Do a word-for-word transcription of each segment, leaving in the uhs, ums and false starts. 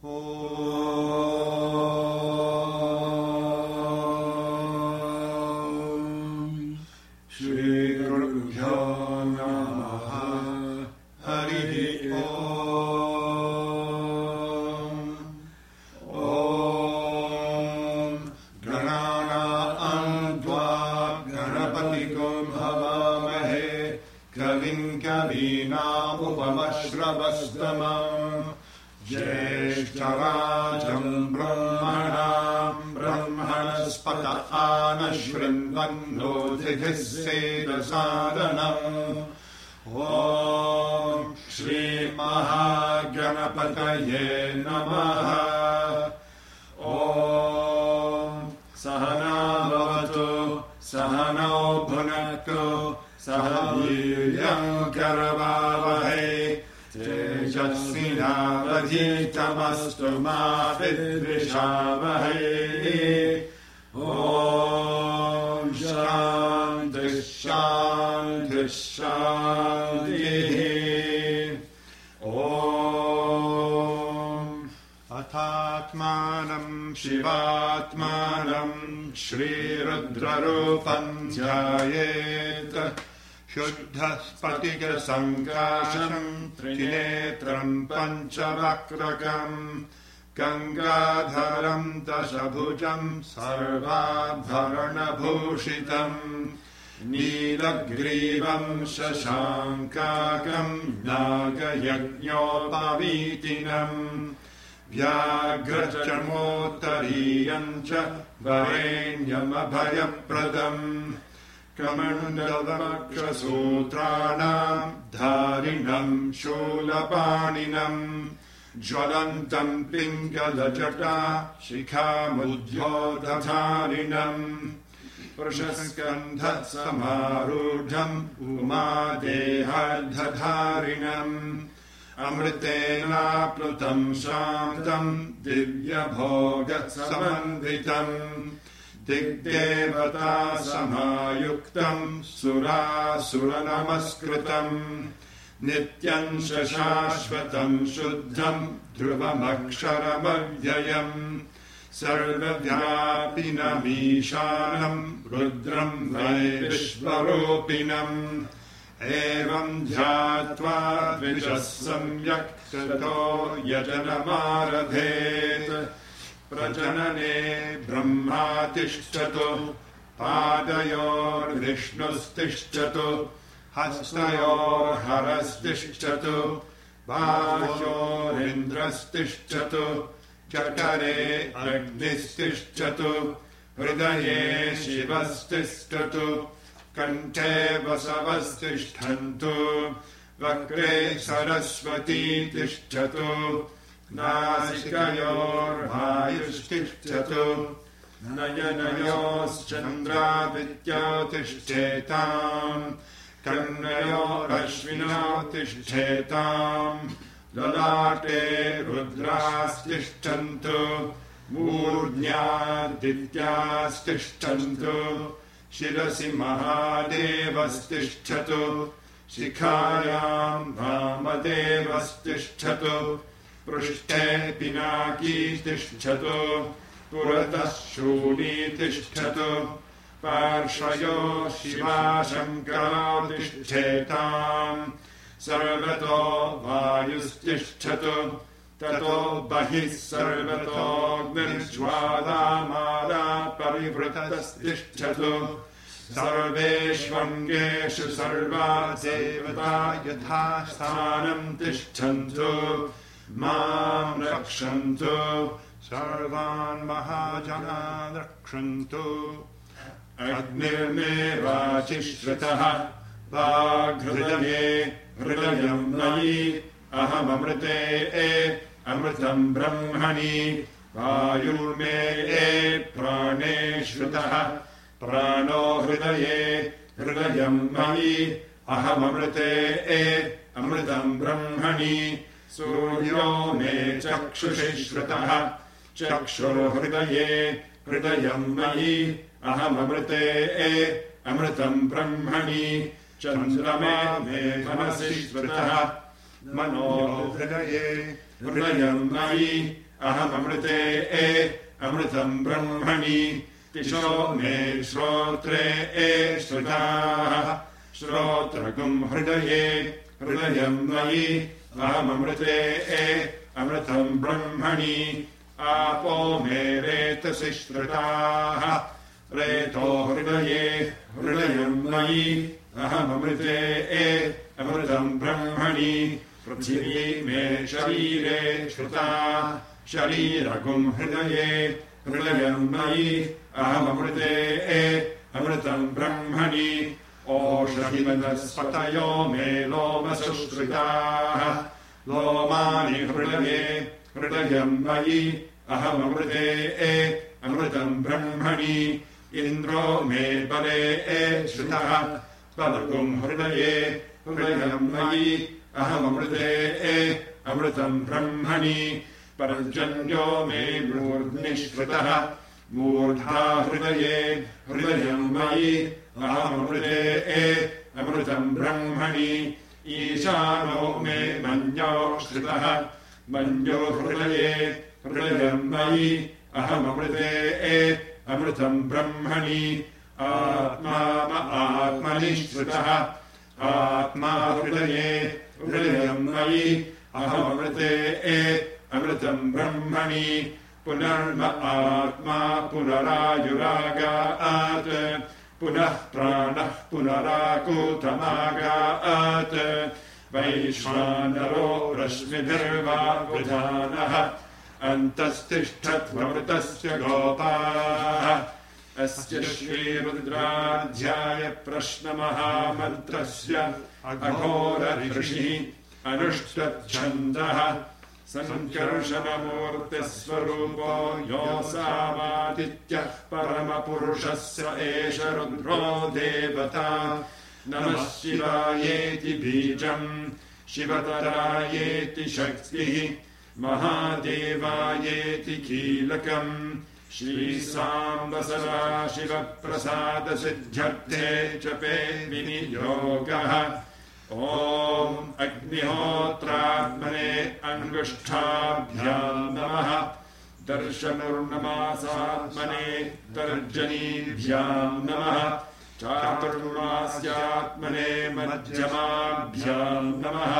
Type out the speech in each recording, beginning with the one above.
ज्येष्ठराजम् ब्रह्मणाम् ब्रह्मणस्पत आनशृण्वन्नोतिभिः सेदसादनम् ॐ श्रीमहागणपतये नमः। ॐ सहना भवतु सहनौ भुनक्तु सह वीर्यम् करवावहै तेजस्विनावधीतमस्तु मा विद्विषावहै। ॐ शान्तिः शान्तिः शान्तिः। ॐ अथात्मानम् शिवात्मानम् श्रीरुद्ररूपम् ध्यायेत् शुद्धः स्फटिकसङ्काशम् त्रिनेत्रम् पञ्चवक्त्रकम् गङ्गाधरम् दशभुजम् सर्वाभरणभूषितम् नीलग्रीवम् शशाङ्काकम् नागयज्ञोपवीतिनम् व्याघ्रचर्मोत्तरीयम् च वरेण्यमभयप्रदम् कमण्डलमक्षसूत्राणाम् धारिणम् शूलपाणिनम् ज्वलन्तम् पिङ्गलजटा शिखामुद्योतधारिणम् वृषस्कन्धः समारूढम् उमादेहार्धधारिणम् अमृतेनाप्लुतम् शान्तम् दिव्यभोगसमन्वितम् दिग्देवता समायुक्तम् सुरासुरनमस्कृतम् नित्यम् शाश्वतम् शुद्धम् ध्रुवमक्षरमव्ययम् सर्वव्यापिनमीशानम् रुद्रम् वै विश्वरूपिणम् एवम् ध्यात्वा द्विजः सम्यक् ततो यजनमारभेत् प्रजनने ब्रह्मा तिष्ठतु पादयोर्विष्णुस्तिष्ठतु हस्तयोर्हरस्तिष्ठतु बाह्योरिन्द्रस्तिष्ठतु जठरे अग्निस्तिष्ठतु हृदये शिवस्तिष्ठतु कण्ठे वसवस्तिष्ठन्तु वक्रे सरस्वती तिष्ठतु नासिकयोर्वायुस्तिष्ठतु नयनयोश्चन्द्रादित्यो तिष्ठेताम् कर्णयोरश्विनो तिष्ठेताम् ललाटे रुद्रास्तिष्ठन्तु मूर्ध्यादित्यास्तिष्ठन्तु शिरसि महादेवस्तिष्ठतु शिखायाम् वामदेवस्तिष्ठतु पृष्ठे पिनाकी तिष्ठतु पुरतः शूली तिष्ठतु पार्श्वयो शिवा शङ्करो तिष्ठेताम् सर्वतो वायुस्तिष्ठतु ततो बहिः सर्वतोऽग्निज्वालामाला परिवृतस्तिष्ठतु सर्वेष्वङ्गेषु सर्वा देवता यथा स्थानम् तिष्ठन्तु माम् रक्षन्तु सर्वान् महाजनान् रक्षन्तु अग्निर्मे वाचिश्रुतः वाग्हृदये हृदयम् मयि अहममृते अमृतम् ब्रह्मणि वायुर्मे प्राणे श्रुतः प्राणो हृदये हृदयम् मयि अहममृते अमृतम् ब्रह्मणि सूर्यो मे चक्षुषि श्रुतः चक्षुर्हृदये हृदयम् मयि अहममृते अमृतम् ब्रह्मणि चन्द्रमा मे मनसि श्रुतः मनो हृदये हृदयम् मयि अहममृते ए अमृतम् ब्रह्मणि तिशो मे श्रोत्रे ए श्रुताः श्रोत्रगुम् हृदये हृदयम् मयि अहममृते ए अमृतम् ब्रह्मणि आपो मे रेतसि श्रुताः रेतो हृदये हृदयम् मयि अहममृते ए अमृतम् ब्रह्मणि पृथिवी मे शरीरे श्रुता शरीरगुम् हृदये हृदयम् मयि अहममृते ए अमृतम् ब्रह्मणि ओषधिवनस्पतयो मे लोमसुश्रिताः लोमानि हृदये हृदयम् मयि अहममृते ए अमृतम् ब्रह्मणि इन्द्रो मे बले ए श्रुतः बलगुम् हृदये हृदयम् मयि अहममृते ए अमृतम् ब्रह्मणि पर्जन्यो मे मूर्ध्नि श्रुतः मूर्धा हृदये हृदयम् मयि अहममृते ए अमृतम् ब्रह्मणि ईशानो मे मन्यो श्रुतः मन्यो हृदये हृदयम् मयि अहममृते ए अमृतम् ब्रह्मणि आत्मा आत्मनि श्रुतः आत्मा हृदये हृदयम् मयि अहममृते ए अमृतम् ब्रह्मणि पुनर्म आत्मा पुनरायुरागात् पुनः प्राणः पुनराकूतमागात् वैश्वानरो रश्मिभिर्वावृधानः अन्तस्तिष्ठत्वमृतस्य गोपाः अस्य श्रीरुद्राध्याय प्रश्नमहामन्त्रस्य अघोर ऋषिः अनुष्टच्छन्दः सङ्कर्षणमूर्तिस्वरूपो योऽसामादित्यः परमपुरुषस्य एष रुद्रो देवता नमः शिवायेति बीजम् शिवतरायेति शक्तिः महादेवायेति कीलकम् श्रीसाम्ब सदाशिवप्रसादसिद्ध्यर्थे जपे विनियोगः ॐ अग्निहोत्रात्मने अङ्गुष्ठाभ्याम् नमः दर्शनुर्नमासात्मने तर्जनीभ्याम् नमः चातुर्मास्यात्मने मध्यमाभ्याम् नमः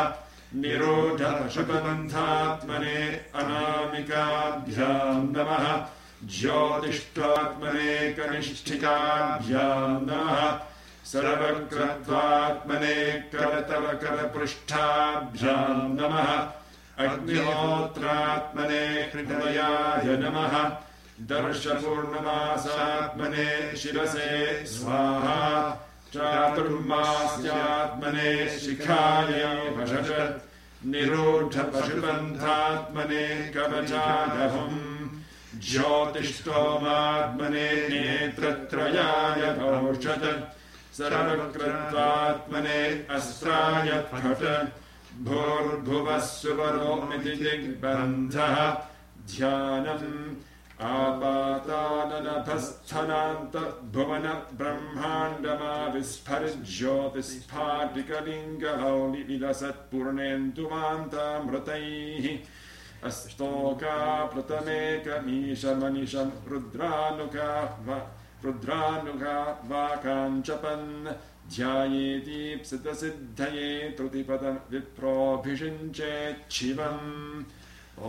निरोधपशुपबन्धात्मने अनामिकाभ्याम् नमः ज्योतिष्ठात्मने कनिष्ठिकाभ्याम् नमः सर्वक्रत्वात्मने करतलकरपृष्ठाभ्याम् नमः अग्निहोत्रात्मने हृदयाय नमः दर्शपूर्णमासात्मने शिरसे स्वाहा चातुर्मास्यात्मने शिखायै वषट् निरूढपशुबन्धात्मने कवचादहम् ज्योतिष्ठोमात्मने नेत्रत्रयाय भौषत् सर्वकृत्वात्मने अस्त्राय फट् भूर्भुवः सुवरोमिति दिग्बन्धः ध्यानम् आपाताननभस्थनान्त भुवन ब्रह्माण्डमाविस्फर्ज्योतिस्फाटिकलिङ्गलौलिविलसत्पूर्णेन्दुमान्तामृतैः अस्तोकाप्लुतमेकमीशमनिशम् रुद्रानुका रुद्रानुगा वाकाञ्चपन् ध्यायेदीप्सितसिद्धये त्रुतिपदम् विप्रोऽभिषिञ्चेच्छिवम् ॐ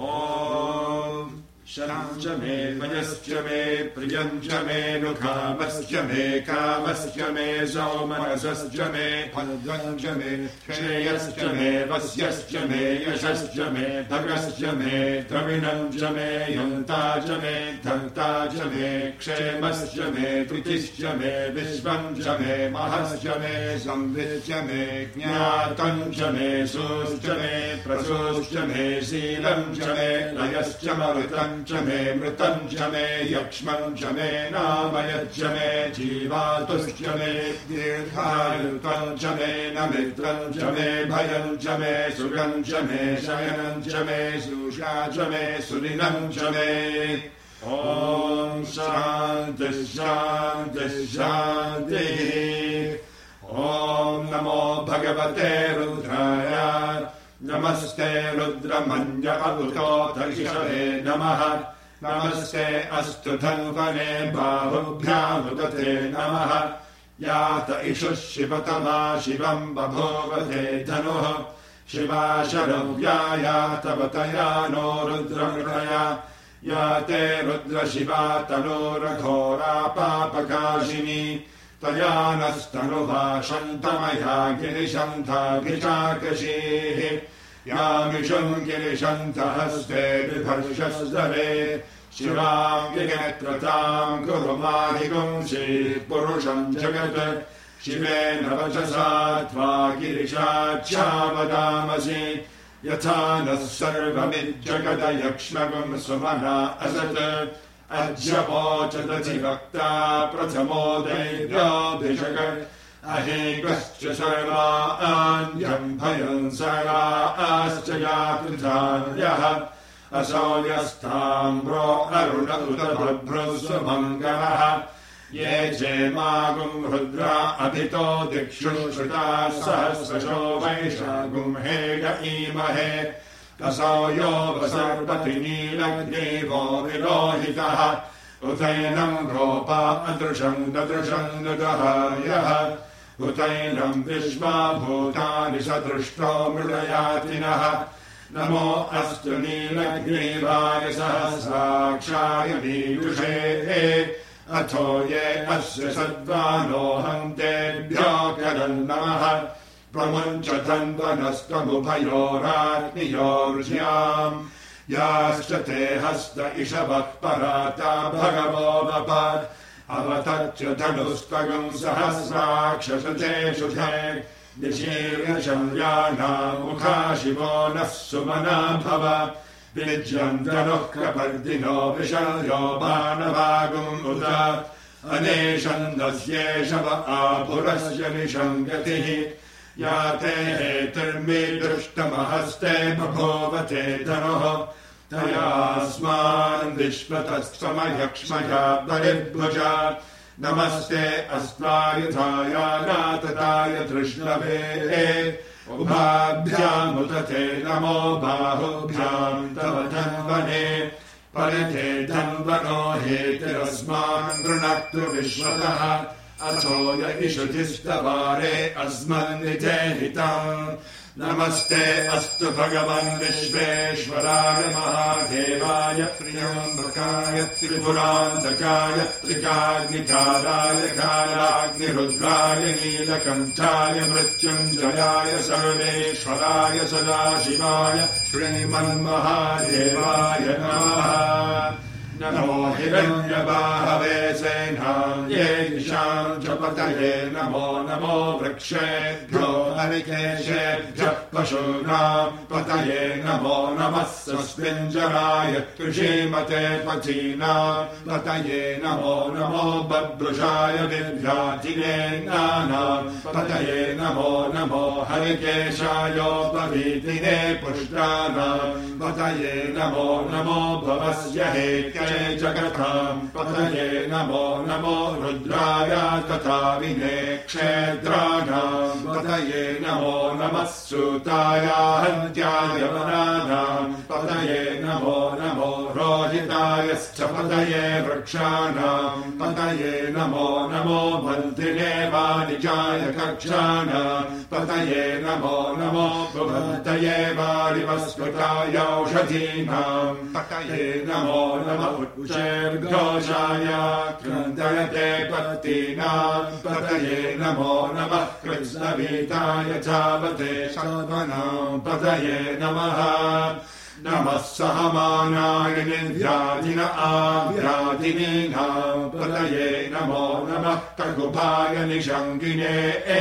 शरं च मे मयश्च मे प्रियं च मे नुकामश्च मे कामश्च मे सौमनसश्च मे फलद्वं च मे श्रेयश्च मे वस्यश्च मे यशश्च मे भगश्च मे द्रविणं च मे यन्ता च मे धर्ता च मे क्षेमश्च मे त्रुतिश्च मे विश्वं च मे महश्च मे संविच्च मे ज्ञातं च मे सोश्च मे प्रसोश्च मे शीलं च मे लयश्च मरुतं च मे मृतं च मे यक्ष्मं च मे नामयच्च मे जीवातुश्च मे दीर्घायुतं च मे नमित्रं च मे भयं च मे सुगं च मे शयनं च मे सुषा च मे सुदिनं च मे ॐ शान्तिः शान्तिः शान्तिः ॐ नमो भगवते रुद्राय नमस्ते रुद्रमन्य अवुतोऽथ इषवे नमः नमस्ते अस्तु धन्वने बाहुभ्यामुदते नमः यात इषुः शिवतमा शिवम् बभूवते धनुः शिवा शरव्या यातवतया नो रुद्रमृतया या ते रुद्रशिवा तनोरघोरा पापकाशिनी तया नस्तनुभाषन्तमया गिरिशन्थाभिचाकशीः यामिषुम् गिरिशन्थहस्ते बिभर्षस्तरे शिवाम् विनेत्रताम् कुरु माहिगुंसि पुरुषम् जगत् शिवेन वचसा त्वा गिरिशाच्छावदामसि यथा नः सर्वमिज्जगदयक्ष्मगुम् सुमना असत् अज्यपोचदधिवक्ता प्रथमो दैव्याभिषग अहेकश्च सर्वा आन्यम् भयम् सर्वाश्च यापृथान्यः असौ यस्ताम्रो अरुण उत बभ्रुः सुमङ्गलः ये चेमागुम् रुद्रा अभितो दिक्षु श्रुताः सहस्रशो वैशागुम् हेड ईमहे असौ यो वसर्पति नीलग्रीवो विलोहितः उतैनम् गोपा अदृशम् ददृशम् ददहायः उतैनम् विश्वा भूतानि सदृष्टो मृडयातिनः नमो अस्तु नीलग्रीवाय सहस्राक्षाय वीयुषे अथो ये अस्य सद्वानोऽहम् तेभ्यो करन्नमः प्रमुञ्चतन्वनस्तमुभयोराग्नियोर्ज्याम् याश्च ते हस्त इषवः पराता भगवो वप अवतच्च धनुस्तगम् सहस्राक्षसते शुधे दिशीर्षम्यानामुखा शिवो नः सुमना भव विज्यम् धनुः कपर्दिनो विशल्यो बाणवागुम् उत अनेशन्दस्येषव आपुरस्य निशङ्गतिः या ते हेतिर्मे दृष्टमहस्ते बभूवते धनुः तयास्मान् विश्वतस्तमयक्ष्मया परिभुजा नमस्ते अस्मायुधाया नातताय तृष्णवे उभाभ्यामुदते नमो बाहुभ्याम् तव धन्वने परिते धन्वनो हेतिरस्मान् गृणक्तु विश्वतः अथो य इषुधिस्तवारे अस्मन्निधेहितम् नमस्ते अस्तु भगवन् विश्वेश्वराय महादेवाय त्र्यम्बकाय त्रिपुरान्तकाय त्रिकाग्निकालाय कालाग्निरुद्राय नीलकण्ठाय मृत्युञ्जयाय सर्वेश्वराय सदाशिवाय श्रीमन्महादेवाय नमः नमो हिरण्यबाहवे सेनायै दिशाम् च पतये नमो नमो वृक्षेभ्यो हरिकेशेभ्यः पशूनाम् पतये नमो नमः स्वस्मिञ्जराय कृषीमते पथीनाम् पतये नमो नमो बभ्रुषाय विभ्रातिनेनानाम् पतये नमो नमो हरिकेशायोपवीतिने पुष्टानाम् पतये नमो नमो भवस्य हेत्य जगताम् पतये नमो नमो रुद्राय तथा विने क्षेत्राणाम् पतये नमो नमः सूताय हन्त्याय वनानाम् पतये नमो नमो रोहितायश्च पतये वृक्षाणाम् पतये नमो नमो बन्धिने वाणिजाय कक्षाणाम् पतये नमो नमो बुभर्तये वारिवस्कृताय औषधीनाम् पतये नमो नमः उच्चैर्घोषाय क्रन्दयते पत्तीनाम् पतये नमो नमः कृत्स्नवीताय धावते शोभनाम् पतये नमः नमः सहमानाय निर्व्याधिन आव्याधिनीनाम् पतये नमो नमः ककुभाय निषङ्गिने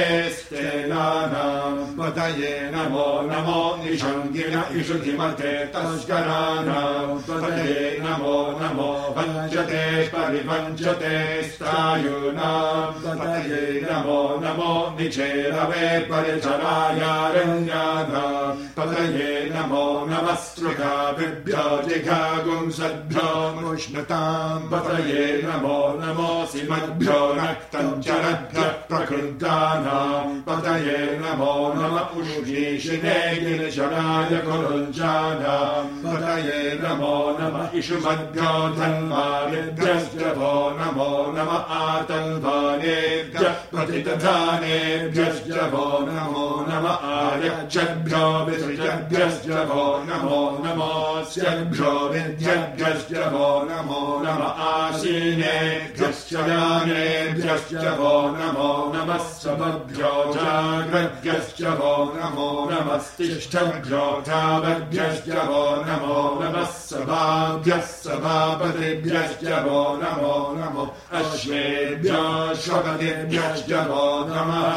एस्तेनानाम् पतये नमो नमो निषङ्गिन इषुधिमते तस्कराणाम् पतये नमो नमो पञ्चते परिपञ्चते स्थायूनाम् पतये नमो नमो निचेरवे परिचरायारण्यानाम् पतये नमो नमः स्रुकाभिभ्यो जिघागुंसद्भ्यो मुष्णताम् पतये नमो नमोऽसिमद्भ्यो नक्तञ्चरद्भ्यः प्रकृतानाम् पतये नमो नमः उषुषीषिणे गिरिशराय कुरुञ्जानाम् पतये नमो नमः इषुमद्भ्यो धन्वानेभ्यश्च वो नमो नमः आतन्वानेभ्यः प्रतिदधानेभ्यश्च वो नमो नमः आयच्छद्भ्यो विसृजद्भ्यश्च वो नमो नमोऽस्यभ्यो विद्यभ्यश्च वो नमो नमः आसीनेभ्यश्च यानेभ्यश्च वो नमो नमः सबभ्यो जाग्रद्भ्यश्च वो नमो नमस्तिष्ठभ्यो धावद्भ्यश्च वो नमो नमः सभाभ्यः सभापतिभ्यश्च वो नमो नमो अश्वेभ्यो श्वपतिभ्यश्च वो नमः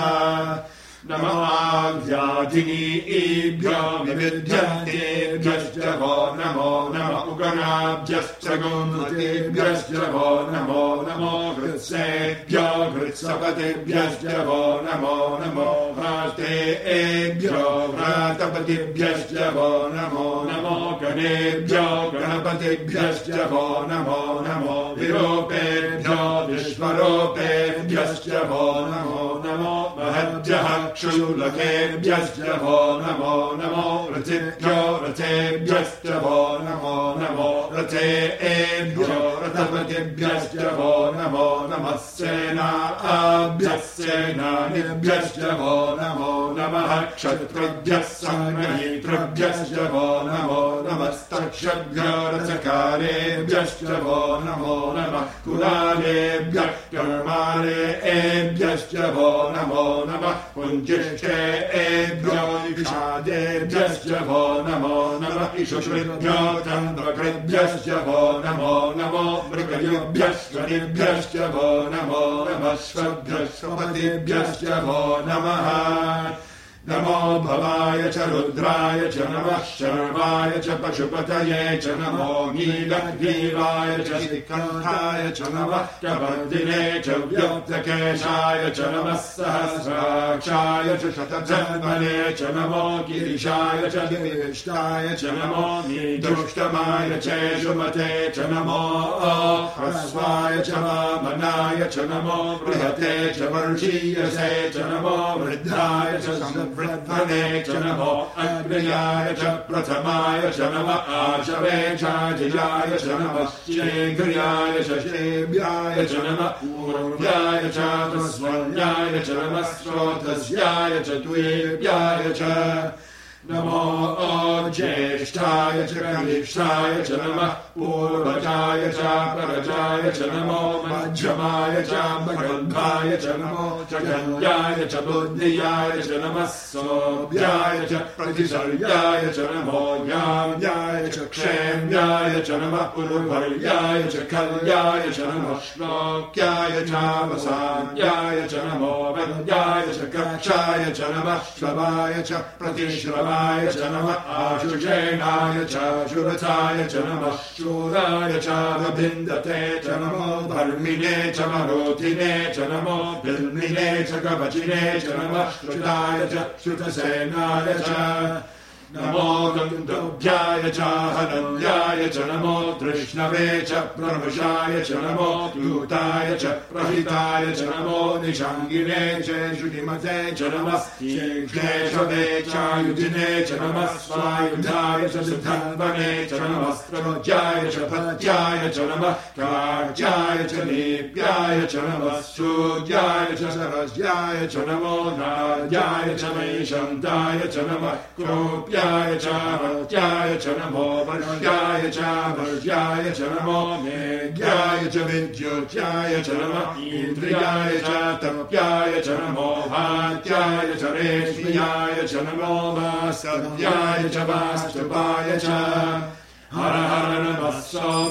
नमोऽव्याधिनीभ्यो विविध्यन्तेभ्यश्च वो नमो नमः उगराभ्यश्च गोमतेभ्यश्च वो नमो नमो हृत्सेभ्यो हृत्सपतिभ्यश्च वो नमो नमो व्रातेभ्यो व्रातपतिभ्यश्च वो नमो नमो गणेभ्यो गणपतिभ्यश्च वो नमो नमो विरूपेभ्यो विश्वरूपेभ्यश्च वो नमो नमो महद्भ्यः क्षुलकेभ्यश्च वो नमो नमो रथेभ्यो रथेभ्यश्च वो नमो नमो रथेभ्यो रथपतिभ्यश्च वो नमो नमः सेनाभ्यः सेनानिभ्यश्च वो नमो नमः क्षत्रुभ्यः संग्रहीतृभ्यश्च वो नमो नमस्तक्षभ्यो रथकारेभ्यश्च वो नमो नमः कुलालेभ्यः कर्मालेभ्यश्च वो नमो नमः पुञ्जिष्ठेभ्यो विषादेभ्यश्च वो नमो नमः इषुषृभ्यो तन्द्वकृभ्यश्च वो नमो नमो मृगयुभ्यश्च वो नमो नमः श्वभ्यश्वपतिभ्यश्च वो नमः नमो भवाय च रुद्राय च नमः शर्वाय च पशुपतये च नमो नीलग्रीवाय च श्रीकण्ठाय च नमः कवर्दिने च व्योक्तकेशाय च नमः सहस्राक्षाय च शतजन्मने च नमो गिरिशाय च गिरिष्टाय च नमो नीदुष्टमाय च शुमते च नमो ह्रस्वाय च वामनाय च नमो बृहते च वर्षीयसे च नमो वृद्धाय च वृद्धने च नमो अग्रयाय च प्रथमाय च नमः आशवे चाजिलाय च नमः शीघ्र्याय च शेभ्याय च नमः पूर्व्याय च तस्वन्याय च नमः स्रोतस्याय च द्वेभ्याय च नमो ज्येष्ठाय च कनिष्ठाय च नमः पूर्वजाय च परजाय च नमो मध्यमाय च मगन्धाय च नमो जगन्याय च बुद्धियाय च नमः सोऽभ्याय च प्रतिसर्याय च नमो याम्याय च क्षेम्याय च नमः पूर्वर्याय च कल्याय च नमः श्लोक्याय च वसान्याय च नमो वन्द्याय च कक्षाय च नमः श्रवाय च प्रतिश्रवाय च नमः आशुषेणाय च शुरथाय च नमः शूराय च विभिन्दते च नमो धर्मिणे च मरोधिने च नमो बिल्मिने च कवचिने च नमः श्रुताय च श्रुतसेनाय च नमो गन्धभ्याय च हनन्याय च नमो तृष्णवे च प्रभुषाय च नमो दूताय च प्रहिताय च नमो निषाङ्गिने च शुनिमते च नमः केशवे चायुधिने च नमः स्वायुधाय च सिद्धन्वने च नमः स्त्रोज्याय च पत्याय च नमः काज्याय च नीप्याय च नमः सूर्याय च सरस्याय च नमो नार्याय च वैशन्ताय च नमः क्रोप्याय च वर्त्याय च नमो वर्ष्याय च वर्ष्याय च नमो मेघ्याय च विद्युत्याय च नमः इन्द्रियाय च तप्याय च नमो भात्याय च रेष्म्याय च नमो वासव्याय च वास्तुपाय च हर हर नमः सोमाय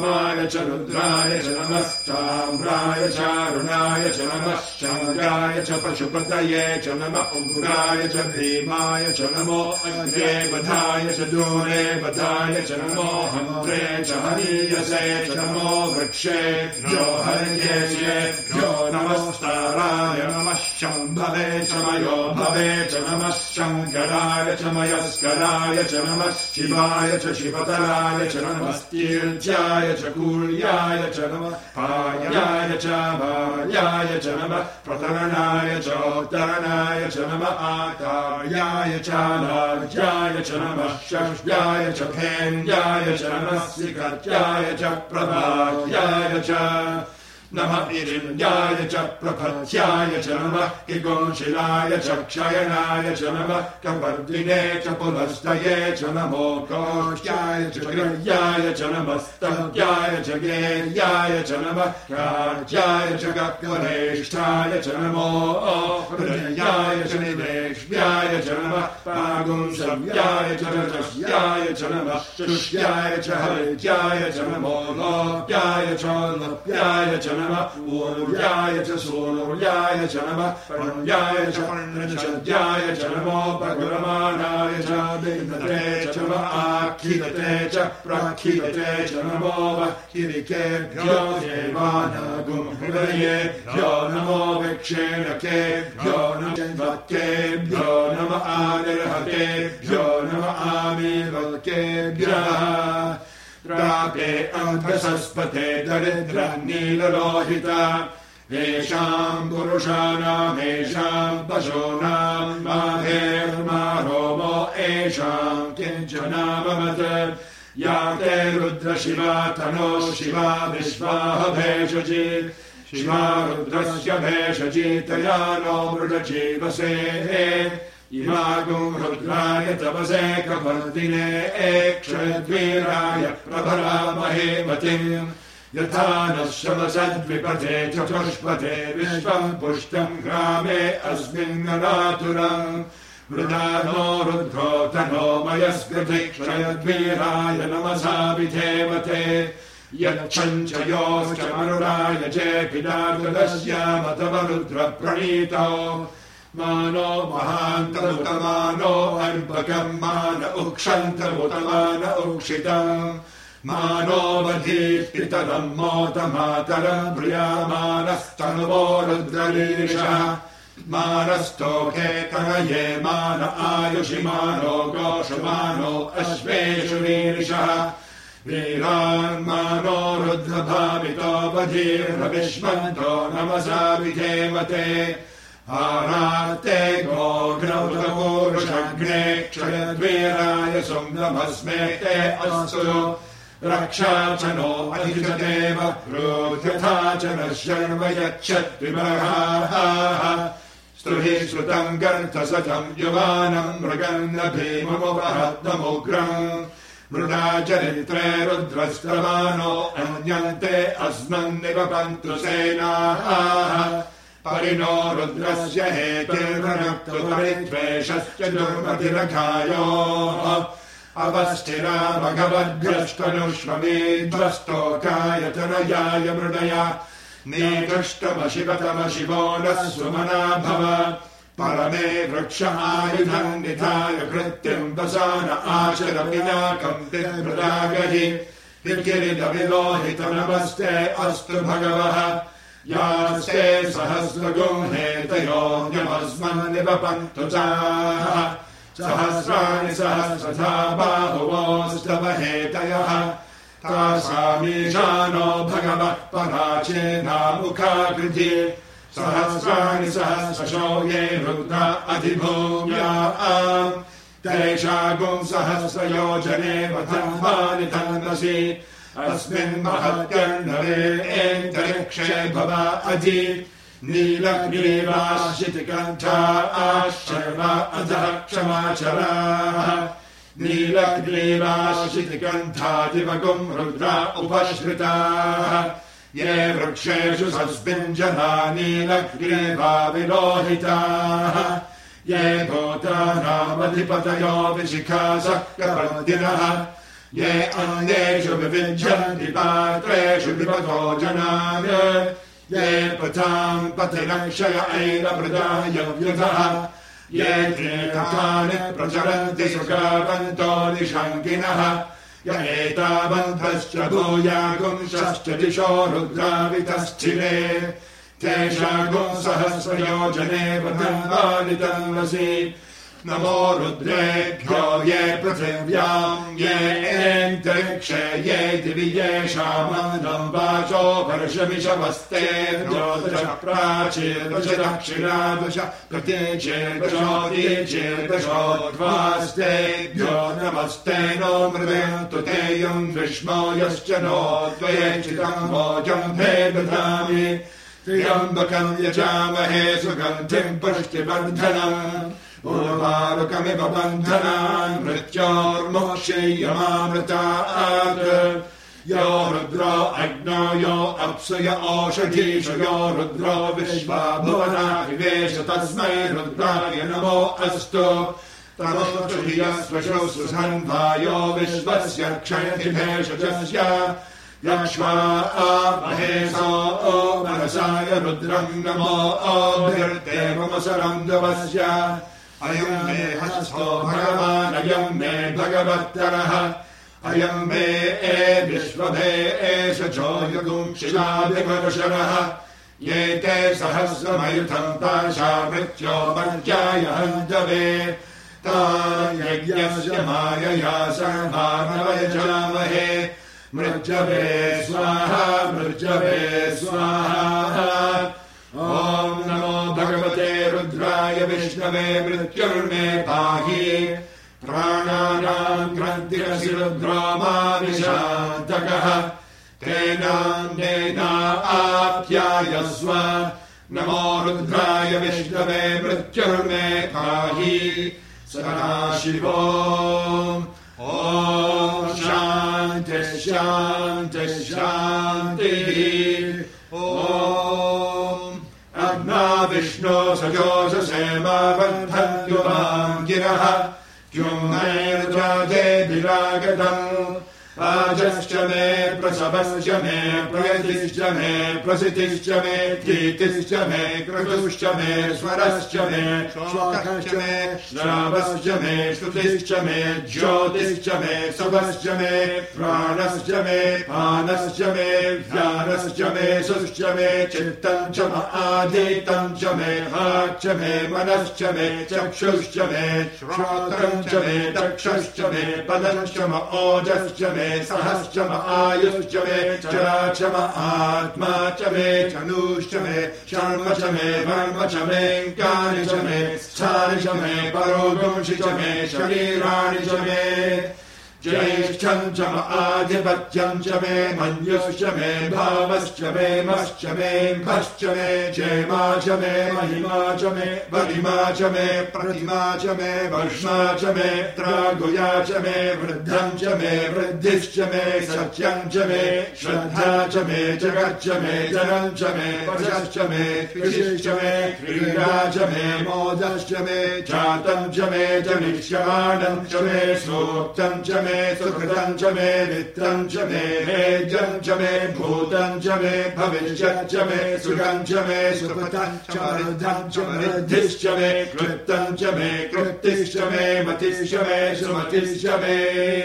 च रुद्राय च नमस्ताम्राय चारुणाय च नमः शङ्गाय च पशुपतये च नमः उग्राय च भीमाय च नमो अग्रे वधाय च दूरे वधाय च नमो हन्त्रे च हरीयसे च नमो वृक्षेभ्यो हर्येभ्यो नमस्ताराय नमः शम्भवे च मयो भवे च नमः शङ्कराय च मयस्कराय च नमः शिवाय च शिवतराय च नमस्तीर्ध्याय च कूल्याय च नमः पायाय च भायाय च नमः प्रतरणाय च उत्तरणाय च नमः आकार्याय च लाज्याय च नमः षष्ट्याय च फेन्द्याय च नमः सिकत्याय च प्रभात्याय च नमः इरिन्द्याय च प्रपथ्याय च नमः किगोंशिलाय च क्षयणाय च नमः कपर्दिने च पुलस्तये च नमो कोष्ट्याय च गृह्याय च नमः स्तव्याय च गेर्याय च नमः राज्याय च गक्वरेष्ठाय च नमो हृदयाय च निवेश्याय च नमः पागुंसव्याय च रजस्याय च नमः शुष्याय च हरित्याय च नमो लोप्याय च लप्याय च नमः ऊर्याय च सूर्याय च नमः पर्याय च पर्णचर्याय च नमो पगुरमाणाय च विदते च नमः आखिदते च प्रखिदते च नमो वह्किरिकेभ्यो देवानागुंहृदयेभ्यो नमो विक्षेणकेभ्यो नमः वक्केभ्यो नमः आनिर्हतेभ्यो नमः आमीवल्केभ्यः प्रापे अन्धसस्पते दरिद्र नीललोहिता येषाम् पुरुषाणामेषाम् पशूनाम् माहेर्मारोमो येषाम् किञ्चनामवत् या ते रुद्रशिवा तनो शिवा विश्वाह भेषजी शिवा रुद्रस्य भेषजीतया नो मृडजीवसे इमागुम् रुद्राय तपसे कपर्दिने क्षद्वीराय प्रभरामहे मतिम् यथा नः शमसद्विपथे चतुष्पथे विश्वम् पुष्टम् ग्रामे अस्मिन्नरातुरम् वृदा नो रुद्रो तनो मयस्कृति क्षयद्वीराय नमसा विधेमते यच्छञ्च योश्च मनुराय चेऽपिदातुलस्यामतव रुद्रप्रणीतौ मानो महान्तमुतमानो अर्भकम् मान उक्षन्तमुतमान उक्षितम् मानो वधीष्टितरम् मोतमातरम् प्रियामानस्तनुवो रुद्रलीर्षः मानस्तोके कनये मान आयुषि मानो गोषमानो अश्वेषु लीर्षः वीरान्मानो रुद्रभामितो वधीर्भविष्मन्तो नमसा विधेमते आराते गोघ्नौतपूरुषग्ने क्षयद्वीराय सुम्नमस्मे ते अस्तु रक्षा च नो अधिजदेव रोध्यथा च न शर्म यच्छद्विमर्हाः स्तुहि श्रुतम् गर्धसतम् युवानम् मृगन्न भीममुपहत्तमुग्रम् मृदा चरित्रे रुद्रस्त्रमानो अन्यन्ते अस्मन्निव पन्तुसेनाः परिणो रुद्रस्य हेतिर्वनक्तुपरिद्वेषश्च दुर्मतिरघायोः अवस्थिरा भगवद्भ्रष्टनुष्वमेध्वस्तोकायतनयाय मृडया नेदृष्टमशिवतमशिवो नः सुमना भव परमे वृक्ष आयुधम् निधाय कृत्यम् वसान आचरविनाकम् तिर्मृदागहि विकिरितविलोहितनमस्ते अस्तु भगवः यास्ते सहस्रगुंहेतयोऽन्यमस्मन्निवपन्तु चाः सहस्राणि सहस्रधा बाहुवोस्तव हेतयः तासामीशानो भगवः पराचेनामुखाकृति सहस्राणि सहस्रशो ये रुद्रा अधिभूम्या तेषागुं सहस्रयोजने वधन्वानि तन्नसि अस्मिन् महत्कर्णवे एन्तरिक्षे भवा अधि नीलग्रीवाश्चितिकण्ठा आश्चर्वा अधः क्षमाचराः नीलग्रीवाश्चितिकण्ठादिवगुम् रुद्रा उपश्रिताः ये वृक्षेषु सस्मिञ्जना नीलग्रीवा विलोहिताः ये भूतानामधिपतयो विशिखासः कपर्दिनः ये अन्येषु विविध्यन्ति पात्रेषु विपतो जनान् ये पथाम् पथिरक्षय ऐरमृदाय व्यथः ये तीर्थानि प्रचरन्ति सुखावन्तो निशङ्किनः य एतावन्तश्च भूयागुंशश्च दिशो रुद्रावितस्थिरे तेषागुं सहस्रयोजने वृतन्वानितन्वसि नमो रुद्रेभ्यो ये पृथिव्याम् ये एन्तरिक्षे ये दिवि येषामन्नं वाचो वर्षमिषवस्तेभ्यो दश प्राचीर्दश दक्षिणादश प्रतीचेर्दशोदीचेर्दशोद्वास्तेभ्यो नमस्ते नो मृदेन्तु तेयम् विष्णो यश्च नो त्वयेचितम् भोजम् भे दधामि त्र्यम्बकम् यजामहे सुगन्धिम् पुष्टिवर्धनम् उर्वारुकमिव बन्धनान् मृत्योर्मोक्षयमामृतात् यो रुद्रो अग्नो यो अप्सुय ओषधीषु यो रुद्रो विश्वा भुवनाभिवेश तस्मै रुद्राय नमो अस्तु तमोषधीयस्वशौ सुसन्धायो विश्वस्य क्षयति भेषजस्य यक्ष्वा महेशो मनसाय रुद्रम् नमो ओभिर्देवमसरम् दवस्य अयम् मे हस्तो भगवान् अयम् मे भगवत्तरः अयम् मे ए विश्वभे एष चोयुगुंशिलाभिवर्षरः ये ते सहस्रमयुधम् पाशा मृत्यो मर्त्याय हन्तवे तान् यज्ञस्य मायया सर्वानवयजामहे मृत्यवे स्वाहा मृत्यवे स्वाहा ॐ नमो भगवते रुद्राय विष्णवे मृत्युर्मे पाहि प्राणानाम् ग्रन्थिरसि रुद्रो माविशान्तकः तेनान्येना आप्यायस्व नमो रुद्राय विष्णवे मृत्युर्मे पाहि सदाशिवो ॐ शान्ति शान्ति शान्तिः ॐ अग्ना विष्णो सजोषसेमाबन्धत्युमाम् गिरः क्युम्नैर्जाते विरागतम् आजश्च मे प्रसवश्च मे प्रयतिश्च मे प्रसितिश्च मे धीतिश्च मे क्रतुश्च मे स्वरश्च मे श्लोकश्च मे श्रावश्च मे श्रुतिश्च मे ज्योतिश्च मे सुभश्च मे प्राणश्च मे पानश्च मे ज्ञानश्च मे सुश्च मे चित्तम् च आधीतम् च मे वाक् च मे मनश्च मे चक्षुश्च मे श्रोत्रम् च मे चक्षुश्च मे पदश्च म ओजश्च मे सहश्च म आयुश्च मे चरा च म आत्मा च मे चनुश्च मे शर्म च मे वर्म च मे ज्ञानि च मे स्थानि च मे परोगंसि च मे शरीराणि च मे ज्येष्ठम् च म आधिपत्यम् च मे मन्युश्च मे भावश्च मे मश्च मे भश्च मे क्षेमा च मे महिमा च मे वरिमा च मे प्रतिमा च मे वर्ष्मा च मे त्रागुया च मे वृद्धम् च मे वृद्धिश्च मे सत्यम् च मे श्रद्धा च मे जगच्च मे जनम् च मे वशश्च मे कृषिश्च मे क्रीडा च मे मोदश्च मे जातम् च मे जनिष्यमाणम् च मे सूक्तम् च मे सुकृतम् च मे वित्तम् च मे भेद्यम् च मे भूतम् च मे भविष्यत् च मे सुखम् च मे सुकृतम् च वृद्धम् च वृद्धिश्च मे कृत्तम् च मे कृत्तिश्च मे मतिश्च मे सुमतिश्च मे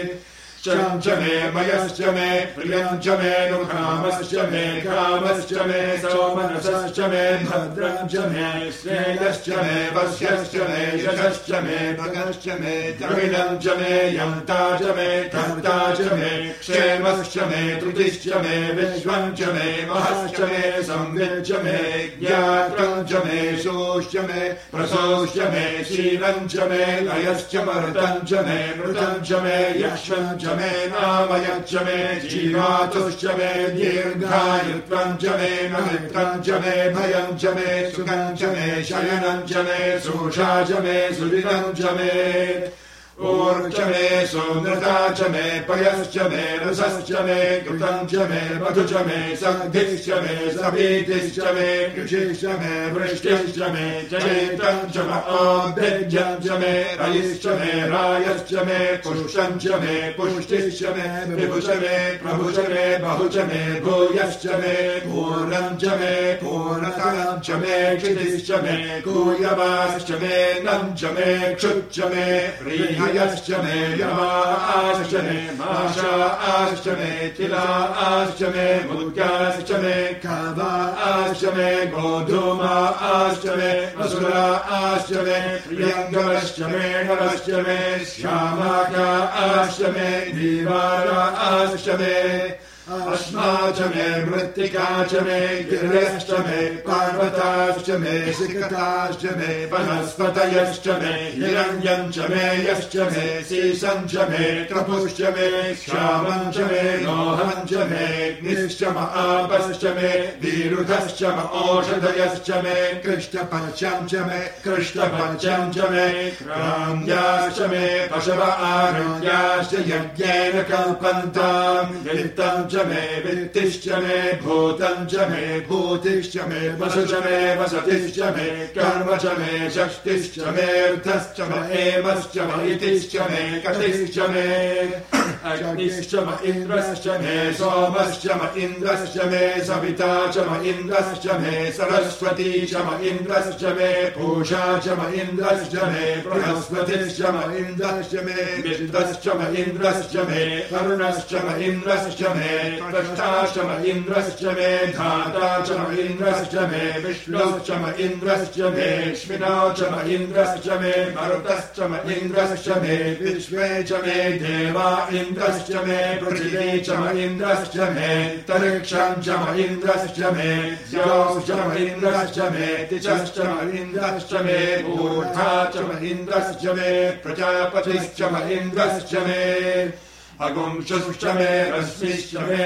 शम् च मे मयश्च मे प्रियम् च मे नुकामश्च मे कामश्च मे सौमनसश्च मे भद्रम् च मे श्रेयश्च मे वश्यश्च मे यशश्च मे भगश्च मे द्रविणम् च मे यन्ता च मे धर्ता च मे क्षेमश्च मे त्रुतिश्च मे विश्वम् च मे महश्च मे संवित् च मे ज्ञात्रम् च मे शोश्च मे प्रसोश्च मे शीलम् च मे लयश्च मरुतम् च मे मृतम् च मे यक्ष्मम् च मे नामयच्च मे जीवातुश्च मे दीर्घायुत्वम् च मे नमित्रम् च मे भयम् च मे सुखम् च मे शयनम् च मे सुषा च मे सुदिनम् च मे ऊर्च मे सुनृता च मे पयश्च मे रसश्च मे कृतं च मे मधु च मे सन्धिश्च मे सभीतिश्च मे कृषिश्च मे वृष्टिश्च मे चेतं च म आभ्यज्यं च मे रयिश्च मे रायश्च मे पुष्टं च मे पुष्टिश्च मे विभु च मे प्रभु च मे बहु च मे भूयश्च मे पूर्णं च मे पूर्णतरं च मे क्षितिश्च मे कूयवाश्च मे नं च मे क्षुच्च मे प्रीहयश्च मे यमाश्च मे माशाश्च मे तिलाश्च मे मुद्गाश्च मे कावाश्च मे गोधूमाश्च मे मसुराश्च मे प्रियङ्गवश्च मे नवश्च मे श्यामाकाश्च मे दीवाराश्च मे अस्मा च मे मृत्तिका च मे गिरयश्च मे पर्वताश्च मे सिकताश्च मे वनस्पतयश्च मे हिरण्यं च मे यश्च मे सीसं च मे क्रपुश्च मे श्यामं च मे लोहं च मे निश्च म आपश्च मे विरुधश्च म औषधयश्च मे कृष्णपञ्चं च मे कृष्णपञ्चं च मे क्राम्याश्च मे पशव आरण्याश्च यज्ञेन कल्पन्ताम् वित्तं च मे वित्तिश्च मे भूतं च मे भूतिश्च मे वसु च मे वसतिश्च मे कर्म च मे शक्तिश्च मेऽर्थश्च म एवश्च म इतिश्च मे कटिश्च मे अग्निश्च म इन्द्रश्च मे सोमश्च म इन्द्रश्च मे सविता च म इन्द्रश्च मे सरस्वती च म इन्द्रश्च मे पूषा च म इन्द्रश्च मे बृहस्पतिश्च म इन्द्रश्च मे मित्रश्च म इन्द्रश्च मे वरुणश्च म इन्द्रश्च मे त्वष्टाश्च म इन्द्रश्च मे धाता च म इन्द्रश्च मे विष्णुश्च म इन्द्रश्च मे अश्विनौ च म इन्द्रश्च मे मरुतश्च म इन्द्रश्च मे विश्वे च मे देवा इन्द्रश्च मे पृथिवी च म इन्द्रश्च मे तरिक्षं च म इन्द्रश्च मे द्यौश्च म इन्द्रश्च मे तिचश्च म इन्द्रश्च मे ऊर्ध्वा च म इन्द्रश्च मे प्रजापतिश्च म इन्द्रश्च मे अगुंशुश्च मे रश्मिश्च मे